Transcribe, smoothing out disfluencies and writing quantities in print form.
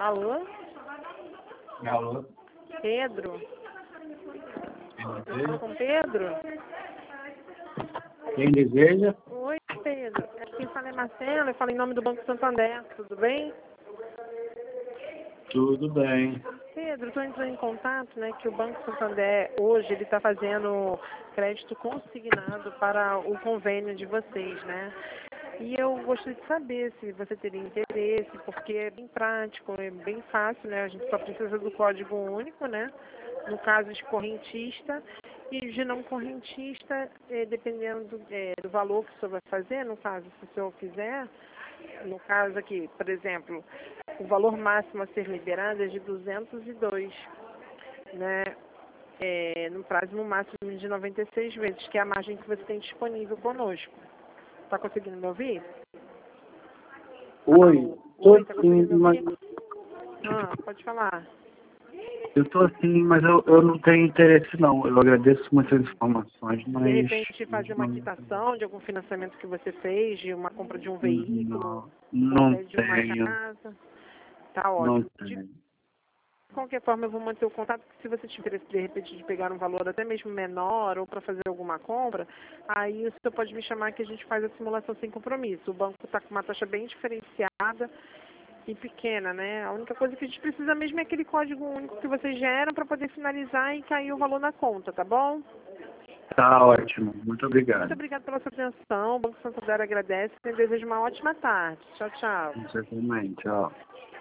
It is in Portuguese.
Alô? Alô? Pedro? Quem Fala deseja? com Pedro? Quem deseja? Oi, Pedro. Quem fala é Marcelo, eu falo em nome do Banco Santander, tudo bem? Tudo bem. Pedro, estou entrando em contato, né, que o Banco Santander hoje ele está fazendo crédito consignado para o convênio de vocês, né? E eu gostaria de saber se você teria interesse, porque é bem prático, é bem fácil, né? A gente só precisa do código único, né? No caso de correntista e de não correntista, dependendo do valor que o senhor vai fazer, no caso, se o senhor quiser, no caso aqui, por exemplo, o valor máximo a ser liberado é de 202, né? No prazo máximo de 96 vezes, que é a margem que você tem disponível conosco. Está conseguindo me ouvir? Oi, tô Oi, tá sim, conseguindo me mas ouvir? Pode falar. eu tô sim, mas eu não tenho interesse não. Eu agradeço muitas informações, De mas repente fazer uma não, quitação de algum financiamento que você fez, de uma compra de um veículo, ou não até de uma tenho, casa. Tá não ótimo. De tenho. qualquer forma, eu vou manter o contato, porque se você tiver de repente de pegar um valor até mesmo menor ou para fazer alguma compra, aí você pode me chamar que a gente faz a simulação sem compromisso. O banco está com uma taxa bem diferenciada e pequena, né? A única coisa que a gente precisa mesmo é aquele código único que vocês geram para poder finalizar e cair o valor na conta, tá bom? Tá ótimo, muito Muito obrigado. obrigada pela sua atenção. O Banco Santander agradece e desejo uma ótima tarde. Tchau, tchau. Você também, tchau.